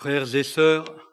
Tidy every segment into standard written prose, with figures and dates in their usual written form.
Frères et sœurs,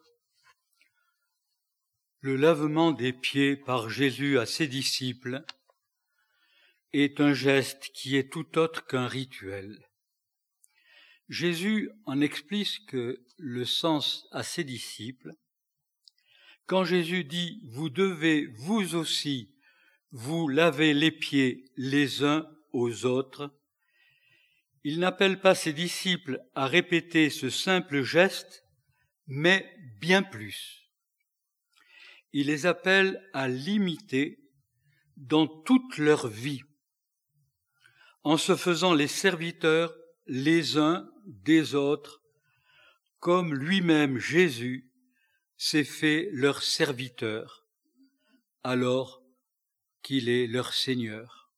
le lavement des pieds par Jésus à ses disciples est un geste qui est tout autre qu'un rituel. Jésus en explique le sens à ses disciples. Quand Jésus dit « Vous devez vous aussi vous laver les pieds les uns aux autres », il n'appelle pas ses disciples à répéter ce simple geste, mais bien plus. Il les appelle à l'imiter dans toute leur vie, en se faisant les serviteurs les uns des autres, comme lui-même Jésus s'est fait leur serviteur, alors qu'il est leur Seigneur.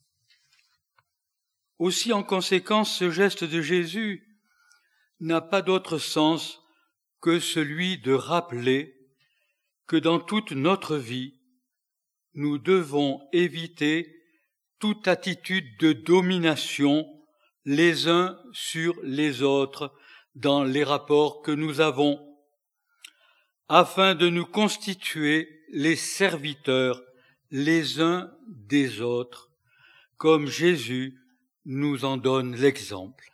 Aussi, en conséquence, ce geste de Jésus n'a pas d'autre sens que celui de rappeler que dans toute notre vie, nous devons éviter toute attitude de domination les uns sur les autres dans les rapports que nous avons, afin de nous constituer les serviteurs les uns des autres, comme Jésus nous en donne l'exemple.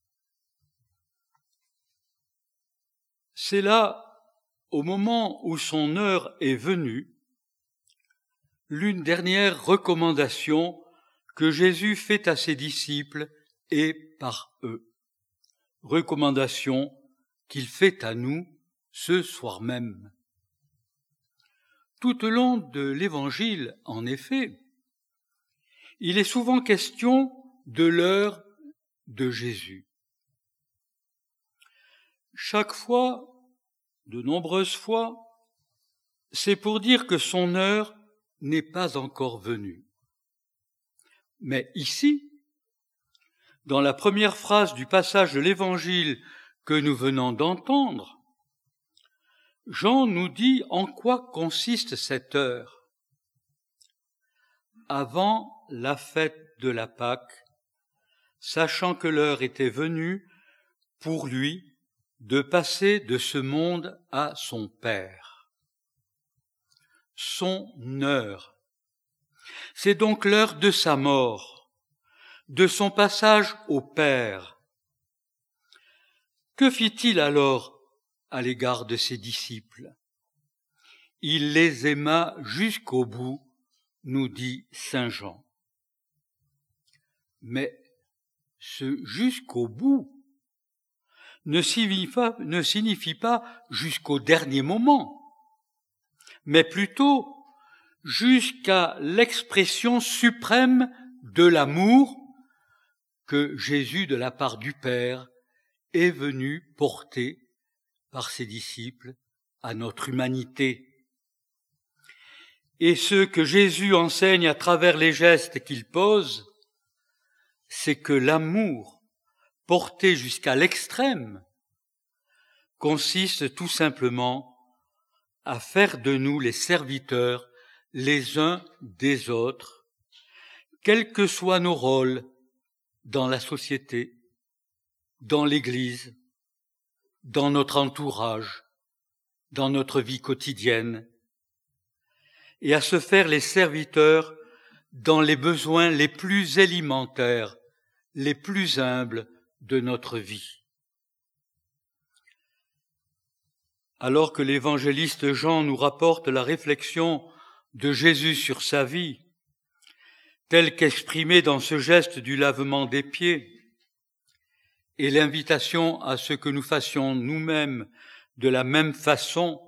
C'est là, au moment où son heure est venue, l'une dernière recommandation que Jésus fait à ses disciples et par eux. Recommandation qu'il fait à nous ce soir même. Tout au long de l'Évangile, en effet, il est souvent question de l'heure de Jésus. Chaque fois, de nombreuses fois, c'est pour dire que son heure n'est pas encore venue. Mais ici, dans la première phrase du passage de l'Évangile que nous venons d'entendre, Jean nous dit en quoi consiste cette heure. Avant la fête de la Pâque, sachant que l'heure était venue pour lui de passer de ce monde à son Père. Son heure. C'est donc l'heure de sa mort, de son passage au Père. Que fit-il alors à l'égard de ses disciples? Il les aima jusqu'au bout, nous dit saint Jean. Mais ce jusqu'au bout ne signifie pas jusqu'au dernier moment, mais plutôt jusqu'à l'expression suprême de l'amour que Jésus, de la part du Père, est venu porter par ses disciples à notre humanité. Et ce que Jésus enseigne à travers les gestes qu'il pose, c'est que l'amour porté jusqu'à l'extrême consiste tout simplement à faire de nous les serviteurs les uns des autres, quels que soient nos rôles dans la société, dans l'Église, dans notre entourage, dans notre vie quotidienne, et à se faire les serviteurs dans les besoins les plus élémentaires, les plus humbles de notre vie. Alors que l'évangéliste Jean nous rapporte la réflexion de Jésus sur sa vie, telle qu'exprimée dans ce geste du lavement des pieds, et l'invitation à ce que nous fassions nous-mêmes de la même façon,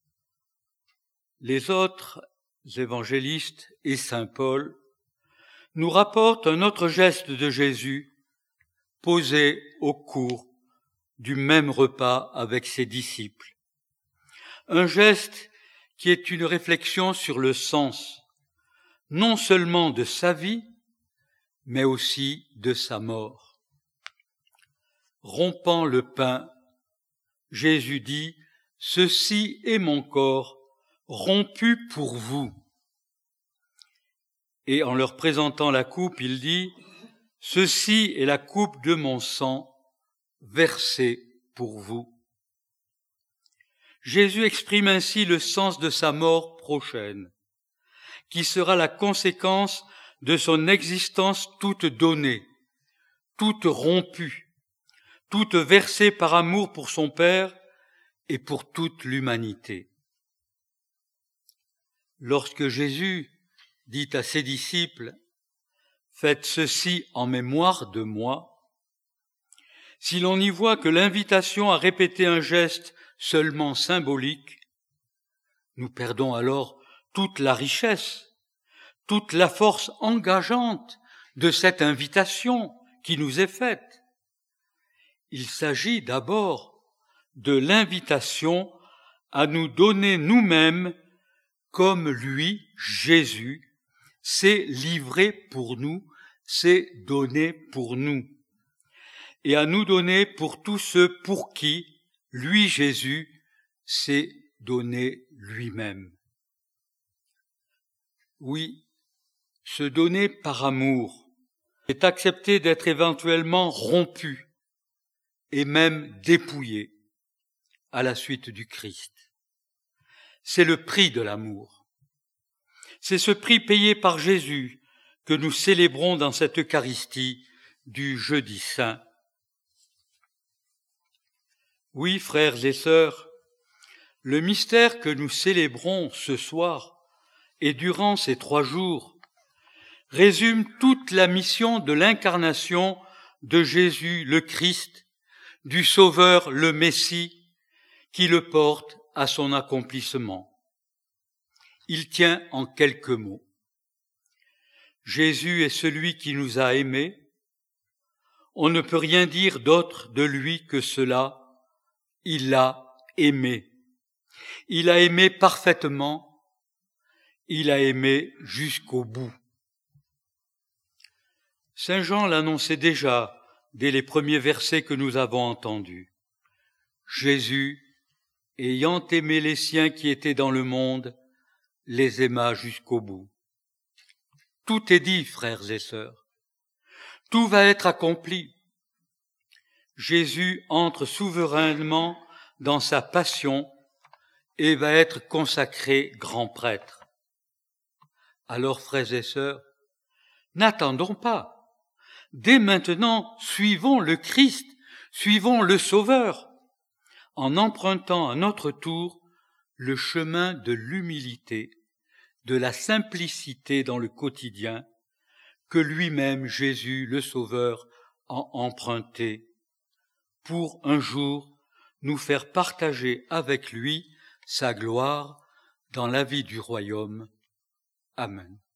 les autres évangélistes et saint Paul nous rapportent un autre geste de Jésus posé au cours du même repas avec ses disciples. Un geste qui est une réflexion sur le sens, non seulement de sa vie, mais aussi de sa mort. Rompant le pain, Jésus dit « Ceci est mon corps, rompu pour vous ». Et en leur présentant la coupe, il dit « Ceci est la coupe de mon sang, versée pour vous. » Jésus exprime ainsi le sens de sa mort prochaine, qui sera la conséquence de son existence toute donnée, toute rompue, toute versée par amour pour son Père et pour toute l'humanité. Lorsque Jésus dit à ses disciples « Faites ceci en mémoire de moi », si l'on y voit que l'invitation à répéter un geste seulement symbolique, nous perdons alors toute la richesse, toute la force engageante de cette invitation qui nous est faite. Il s'agit d'abord de l'invitation à nous donner nous-mêmes comme lui, Jésus, s'est livré pour nous, s'est donné pour nous, et à nous donner pour tous ceux pour qui, lui, Jésus, s'est donné lui-même. Oui, se donner par amour est accepter d'être éventuellement rompu et même dépouillé à la suite du Christ. C'est le prix de l'amour. C'est ce prix payé par Jésus que nous célébrons dans cette Eucharistie du Jeudi Saint. Oui, frères et sœurs, le mystère que nous célébrons ce soir et durant ces 3 jours résume toute la mission de l'incarnation de Jésus le Christ, du Sauveur le Messie, qui le porte à son accomplissement. Il tient en quelques mots. Jésus est celui qui nous a aimés. On ne peut rien dire d'autre de lui que cela. Il a aimé. Il a aimé parfaitement. Il a aimé jusqu'au bout. Saint Jean l'annonçait déjà dès les premiers versets que nous avons entendus. Jésus, ayant aimé les siens qui étaient dans le monde, les aima jusqu'au bout. Tout est dit, frères et sœurs. Tout va être accompli. Jésus entre souverainement dans sa passion et va être consacré grand prêtre. Alors, frères et sœurs, n'attendons pas. Dès maintenant, suivons le Christ, suivons le Sauveur, en empruntant à notre tour le chemin de l'humilité, de la simplicité dans le quotidien, que lui-même, Jésus, le Sauveur, a emprunté, pour un jour nous faire partager avec lui sa gloire dans la vie du royaume. Amen.